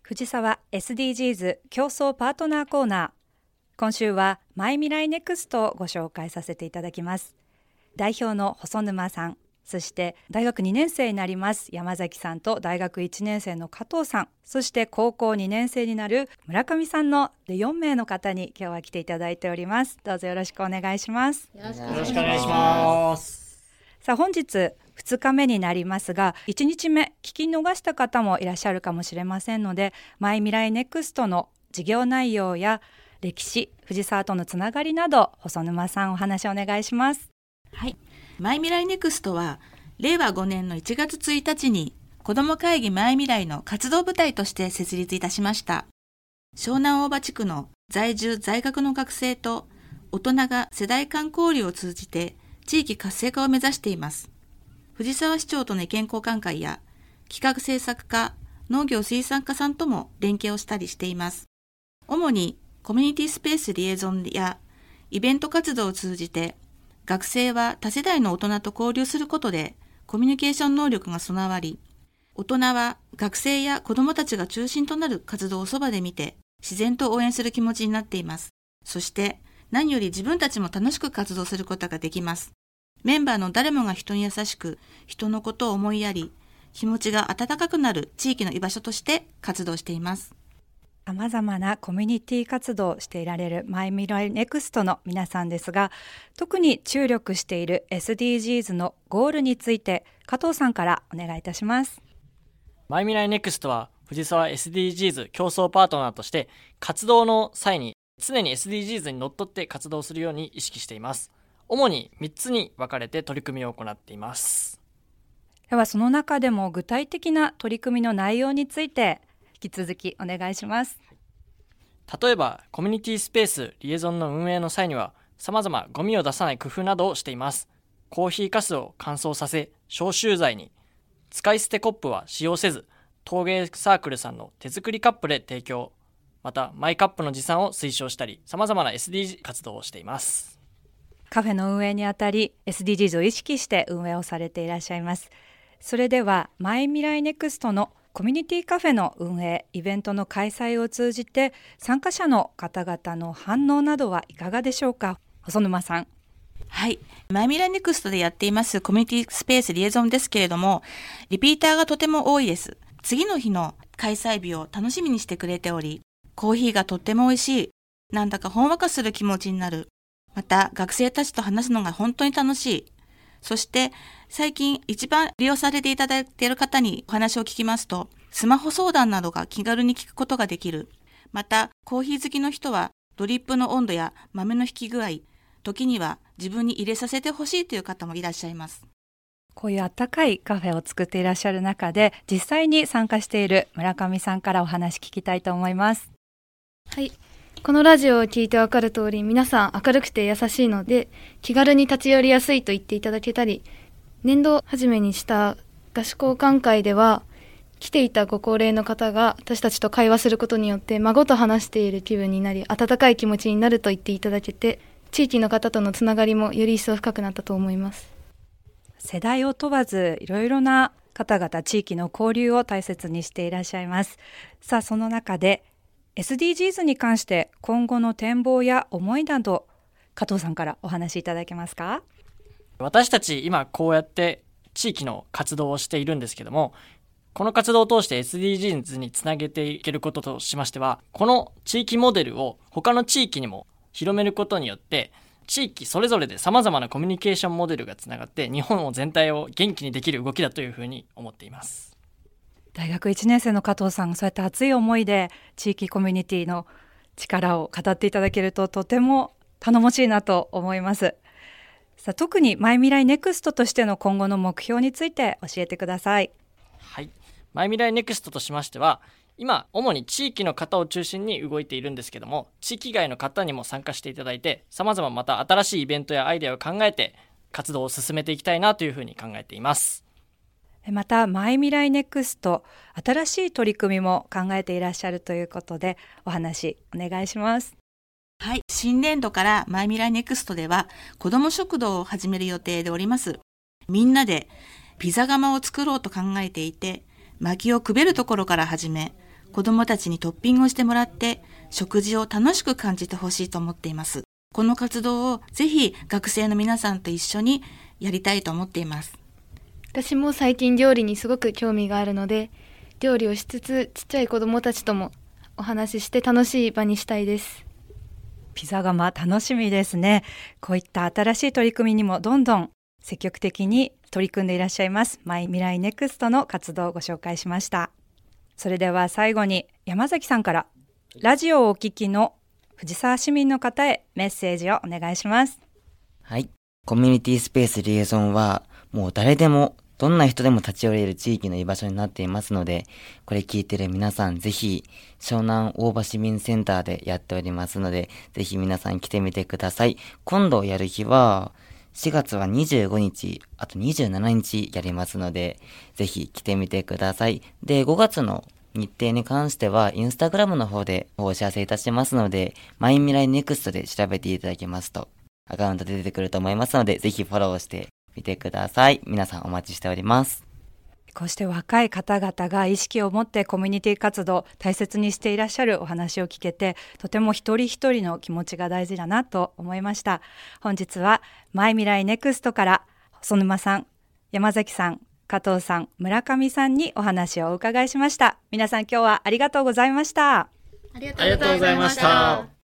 藤沢 SDGs 競争パートナーコーナー。今週はマイ未来ネクストをご紹介させていただきます。代表の細沼さん、そして大学2年生になります山崎さんと大学1年生の加藤さん、そして高校2年生になる村上さんの4名の方に今日は来ていただいております。どうぞよろしくお願いします。 よろしくお願いします。 さあ本日2日目になりますが、1日目聞き逃した方もいらっしゃるかもしれませんので、マイ未来ネクストの事業内容や歴史、藤沢とのつながりなど、細沼さんお話をお願いします。 はい、マイ未来ネクストは令和5年の1月1日に子ども会議マイ未来の活動部隊として設立いたしました。湘南大場地区の在住在学の学生と大人が世代間交流を通じて地域活性化を目指しています。藤沢市長との意見交換会や企画制作課、農業水産課さんとも連携をしたりしています。主にコミュニティスペースリエゾンやイベント活動を通じて、学生は多世代の大人と交流することでコミュニケーション能力が備わり、大人は学生や子どもたちが中心となる活動をそばで見て自然と応援する気持ちになっています。そして何より自分たちも楽しく活動することができます。メンバーの誰もが人に優しく、人のことを思いやり、気持ちが温かくなる地域の居場所として活動しています。 さまざまなコミュニティ活動をしていられるマイ未来ネクストの皆さんですが、特に注力している SDGs のゴールについて加藤さんからお願いいたします。 マイ未来ネクストは藤沢 SDGs 競争パートナーとして活動の際に常に SDGs にのっとって活動するように意識しています。主に3つに分かれて取り組みを行っています。 ではその中でも具体的な取り組みの内容について引き続きお願いします。 例えばコミュニティスペースリエゾンの運営の際には様々ゴミを出さない工夫などをしています。コーヒーかすを乾燥させ消臭剤に、使い捨てコップは使用せず陶芸サークルさんの手作りカップで提供、またマイカップの持参を推奨したり、様々な SDG 活動をしています。 カフェの運営にあたり SDGs を意識して運営をされていらっしゃいます。それではマイ未来ネクストのコミュニティカフェの運営、イベントの開催を通じて参加者の方々の反応などはいかがでしょうか。細沼さん。 はい、マイ未来ネクストでやっていますコミュニティスペースリエゾンですけれども、リピーターがとても多いです。次の日の開催日を楽しみにしてくれており、コーヒーがとっても美味しい、なんだかほんわかする気持ちになる、また学生たちと話すのが本当に楽しい。そして最近一番利用されていただいている方にお話を聞きますと、スマホ相談などが気軽に聞くことができる。またコーヒー好きの人はドリップの温度や豆の引き具合、時には自分に入れさせてほしいという方もいらっしゃいます。 こういうあったかいカフェを作っていらっしゃる中で実際に参加している村上さんからお話聞きたいと思います。 はい、このラジオを聞いてわかる通り、皆さん明るくて優しいので気軽に立ち寄りやすいと言っていただけたり、年度初めにした合宿交換会では来ていたご高齢の方が私たちと会話することによって孫と話している気分になり、温かい気持ちになると言っていただけて、地域の方とのつながりもより一層深くなったと思います。 世代を問わずいろいろな方々、地域の交流を大切にしていらっしゃいます。さあその中でSDGs に関して今後の展望や思いなど、加藤さんからお話しいただけますか。 私たち今こうやって地域の活動をしているんですけども、この活動を通して SDGs につなげていけることとしましては、この地域モデルを他の地域にも広めることによって、地域それぞれで様々なコミュニケーションモデルがつながって日本を全体を元気にできる動きだというふうに思っています。 大学1年生の加藤さんがそうやって熱い思いで地域コミュニティの力を語っていただけるととても頼もしいなと思います。さあ特にマイ未来ネクストとしての今後の目標について教えてください。 はい、マイ未来ネクストとしましては、今主に地域の方を中心に動いているんですけども、地域外の方にも参加していただいて、様々また新しいイベントやアイデアを考えて活動を進めていきたいなというふうに考えています。 またマイ未来ネクスト、新しい取り組みも考えていらっしゃるということでお話お願いします。 はい、新年度からマイ未来ネクストでは子ども食堂を始める予定でおります。みんなでピザ窯を作ろうと考えていて、薪をくべるところから始め、 子どもたちにトッピングをしてもらって食事を楽しく感じてほしいと思っています。この活動をぜひ学生の皆さんと一緒にやりたいと思っています。 私も最近料理にすごく興味があるので、料理をしつつちっちゃい子どもたちともお話しして楽しい場にしたいです。 ピザ窯楽しみですね。こういった新しい取り組みにもどんどん積極的に取り組んでいらっしゃいますマイ未来ネクストの活動をご紹介しました。それでは最後に山崎さんからラジオをお聞きの藤沢市民の方へメッセージをお願いします。 はい。コミュニティスペースリエゾンはもう誰でもどんな人でも立ち寄れる地域の居場所になっていますので、これ聞いてる皆さんぜひ湘南大場市民センターでやっておりますので、ぜひ皆さん来てみてください。今度やる日は4月は25日、あと27日やりますので、ぜひ来てみてください。で、5月の日程に関してはインスタグラムの方でお知らせいたしますので、マイ未来ネクストで調べていただきますとアカウントで出てくると思いますので、ぜひフォローしてみてください。皆さんお待ちしております。 こうして若い方々が意識を持ってコミュニティ活動大切にしていらっしゃるお話を聞けて、とても一人一人の気持ちが大事だなと思いました。本日はマイ未来ネクストから細沼さん、山崎さん、加藤さん、村上さんにお話をお伺いしました。皆さん今日はありがとうございました。 ありがとうございました。